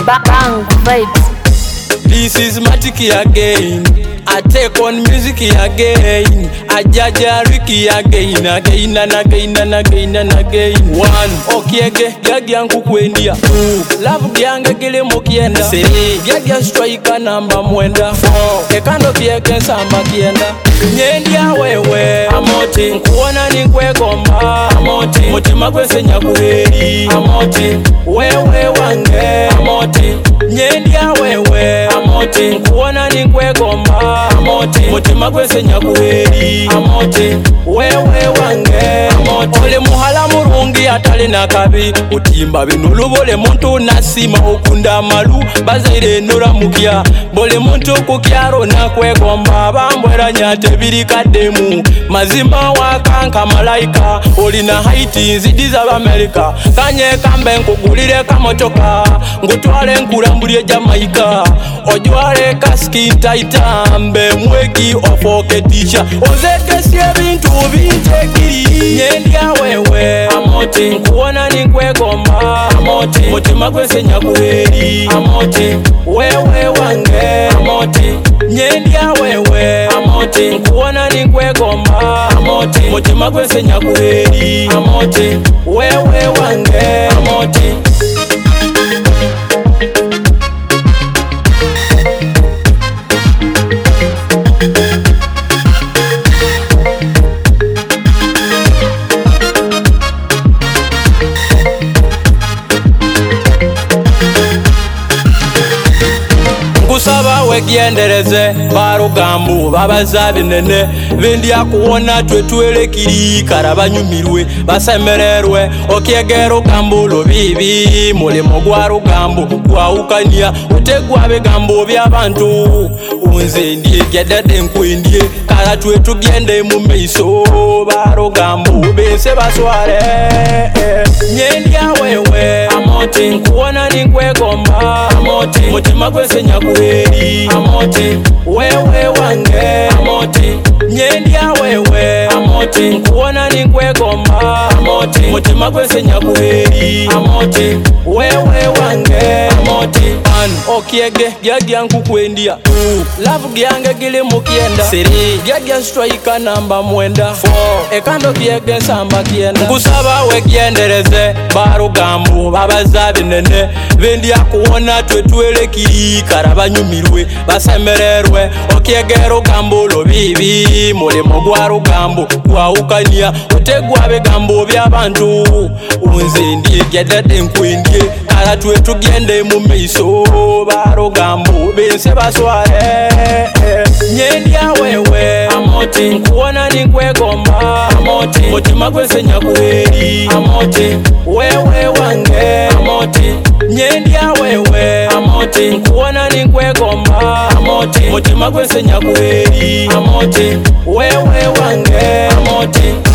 Bang vibes. This is Matiki again. I take on music again. I judge Ricky again, again and again and again and again. One, okay, Gagyan Kukwendia. Two, love Gyanga Gile Mokienda. Three, Gagyan striker number Mwenda. Four, Ekando Pieken Samba Kienda. Nyendia wewe Amoti, kuona ni kwe gomba Amoti, mutima kwe senya kuheri Amoti, wewe wange Amoti, nyendia wewe Amoti, kuona ni kwe gomba Amoti, mutima kwe senya kuheri Amoti, wewe wange Amoti, ole muhala murungi atali nakabi utimba binulu bole muntu nasima okunda malu bazaire nura mukia bole muntu kukyaro na kwe gomba bambwera nyate biri kademu mazima wakanka malaika olina Haiti zidiza Amerika kanye kambe nkugulire kamotoka ngutwale nkulambulie Jamaica ojwale kaski taitambe mwegi ofoke tisha ozekesie bintu bintekiri nyendia wewe Amoti kuona ni kwe gomba Amoti mutima kwe senya kuheri Amoti wewe wange Amoti nyendia wewe Amoti kuona ni kwe gomba Amoti mutima kwe senya kuheri Amoti wewe wange Amoti. Kusaba wegiendereze barugambu babazabi nene bindia kuona twetwelekiri karabanyumirwe basemererwe okiegero gambo lobibi mulimo gwa rugambu kwaukania utegwa begambo by'abantu unze ndiye gedede nkwendie kala twetugende mu meiso barugambu bese basware nyendia wewe Amoti kuona ni kwe gomba Amoti mutima kwe senya kuheri Amoti wewe wange Amoti nyendia wewe Amoti kuona ni kwe gomba Amoti mutima kwe senya kuheri Amoti wewe wange Amoti. One, okiege Gagyan Kukwendia. Two, love Gyange Gile Mokienda. Three, Gagyan striker number Mwenda. Four, Ekando Pieken Samba Kienda. Kusaba wegiendereze barugambu babazabi nene bindia kuona twetwelekiri karabanyumirwe basemererwe okiegero gambo lobibi mulimo gwa rugambu kwaukania utegwa begambo by'abantu unze ndiye gedede nkwendie kala twetugende mu meiso barugambu bense basware nyendia wewe Amoti kuona ni kwe gomba Amoti mutima kwe senya kuheri Amoti wewe wange Amoti nyendia wewe Amoti kuona ni kwe gomba Amoti mutima kwe senya kuheri Amoti wewe wange Amoti.